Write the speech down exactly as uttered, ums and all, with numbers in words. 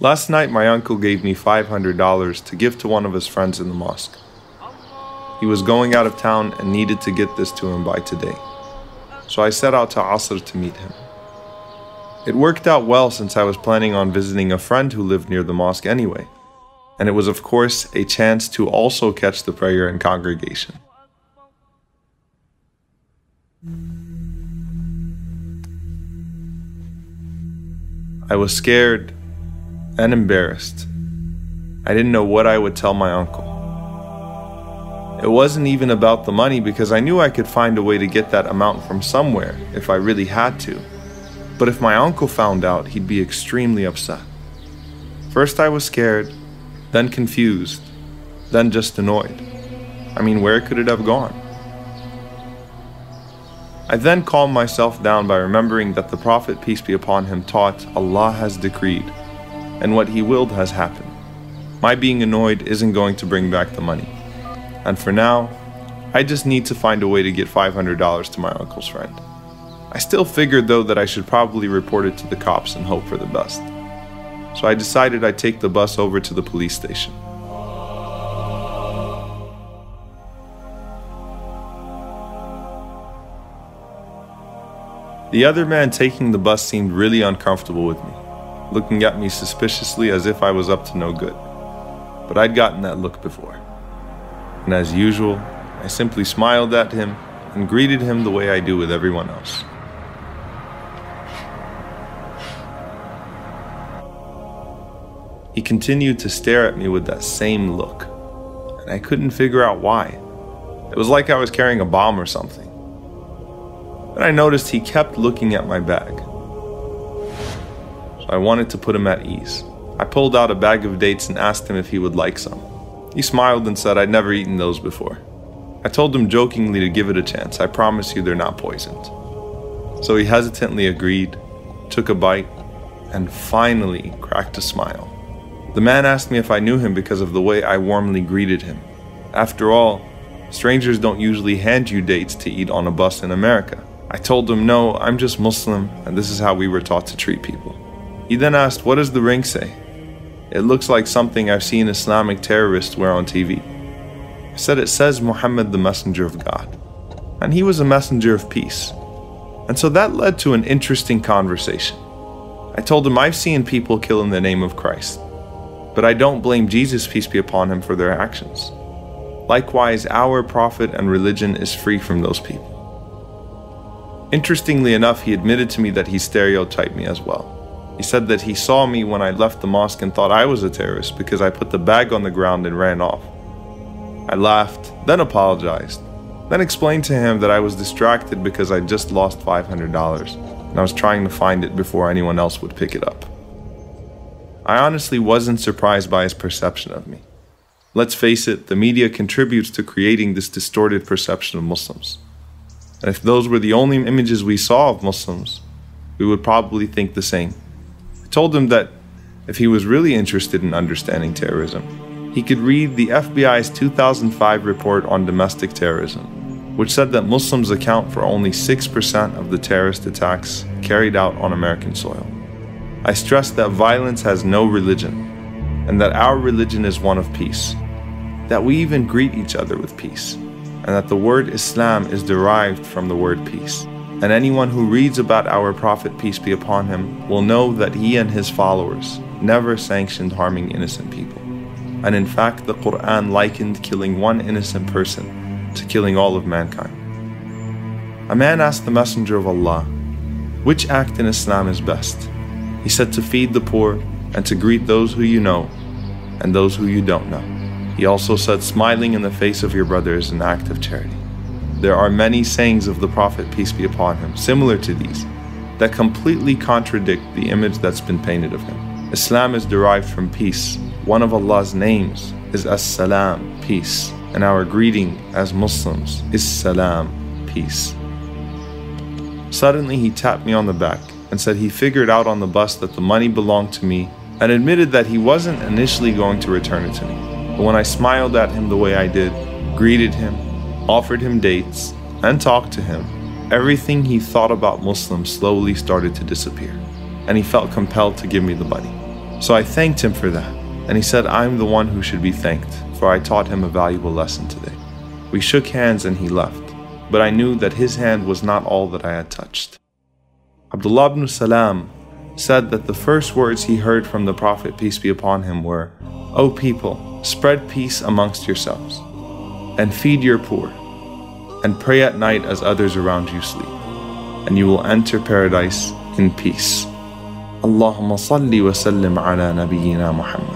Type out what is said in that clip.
Last night my uncle gave me five hundred dollars to give to one of his friends in the mosque. He was going out of town and needed to get this to him by today. So I set out to Asr to meet him. It worked out well since I was planning on visiting a friend who lived near the mosque anyway. And it was of course a chance to also catch the prayer in congregation. I was scared and embarrassed. I didn't know what I would tell my uncle. It wasn't even about the money because I knew I could find a way to get that amount from somewhere if I really had to. But if my uncle found out, he'd be extremely upset. First I was scared, then confused, then just annoyed. I mean, where could it have gone? I then calmed myself down by remembering that the Prophet, peace be upon him, taught Allah has decreed, and what He willed has happened. My being annoyed isn't going to bring back the money. And for now, I just need to find a way to get five hundred dollars to my uncle's friend. I still figured though that I should probably report it to the cops and hope for the best. So I decided I'd take the bus over to the police station. The other man taking the bus seemed really uncomfortable with me, looking at me suspiciously as if I was up to no good. But I'd gotten that look before. And as usual, I simply smiled at him and greeted him the way I do with everyone else. He continued to stare at me with that same look, and I couldn't figure out why. It was like I was carrying a bomb or something. Then I noticed he kept looking at my bag. So I wanted to put him at ease. I pulled out a bag of dates and asked him if he would like some. He smiled and said I'd never eaten those before. I told him jokingly to give it a chance. I promise you they're not poisoned. So he hesitantly agreed, took a bite, and finally cracked a smile. The man asked me if I knew him because of the way I warmly greeted him. After all, strangers don't usually hand you dates to eat on a bus in America. I told him, no, I'm just Muslim, and this is how we were taught to treat people. He then asked, what does the ring say? It looks like something I've seen Islamic terrorists wear on T V. I said it says Muhammad, the messenger of God. And he was a messenger of peace. And so that led to an interesting conversation. I told him I've seen people kill in the name of Christ, but I don't blame Jesus, peace be upon him, for their actions. Likewise, our prophet and religion is free from those people. Interestingly enough, he admitted to me that he stereotyped me as well. He said that he saw me when I left the mosque and thought I was a terrorist because I put the bag on the ground and ran off. I laughed, then apologized, then explained to him that I was distracted because I just lost five hundred dollars and I was trying to find it before anyone else would pick it up. I honestly wasn't surprised by his perception of me. Let's face it, the media contributes to creating this distorted perception of Muslims. And if those were the only images we saw of Muslims, we would probably think the same. I told him that if he was really interested in understanding terrorism, he could read the F B I's two thousand five report on domestic terrorism, which said that Muslims account for only six percent of the terrorist attacks carried out on American soil. I stressed that violence has no religion, and that our religion is one of peace, that we even greet each other with peace, and that the word Islam is derived from the word peace. And anyone who reads about our Prophet, peace be upon him, will know that he and his followers never sanctioned harming innocent people. And in fact, the Quran likened killing one innocent person to killing all of mankind. A man asked the Messenger of Allah, which act in Islam is best? He said to feed the poor and to greet those who you know and those who you don't know. He also said smiling in the face of your brother is an act of charity. There are many sayings of the Prophet, peace be upon him, similar to these, that completely contradict the image that's been painted of him. Islam is derived from peace. One of Allah's names is As-Salam, peace, and our greeting as Muslims is Salam, peace. Suddenly he tapped me on the back and said he figured out on the bus that the money belonged to me and admitted that he wasn't initially going to return it to me. But when I smiled at him the way I did, greeted him, offered him dates, and talked to him, everything he thought about Muslims slowly started to disappear, and he felt compelled to give me the money. So I thanked him for that, and he said, I'm the one who should be thanked, for I taught him a valuable lesson today. We shook hands and he left, but I knew that his hand was not all that I had touched. Abdullah ibn Salam said that the first words he heard from the Prophet, peace be upon him, were, O people, spread peace amongst yourselves, and feed your poor, and pray at night as others around you sleep, and you will enter paradise in peace. Allahumma salli wa sallim ala nabiyyina Muhammad.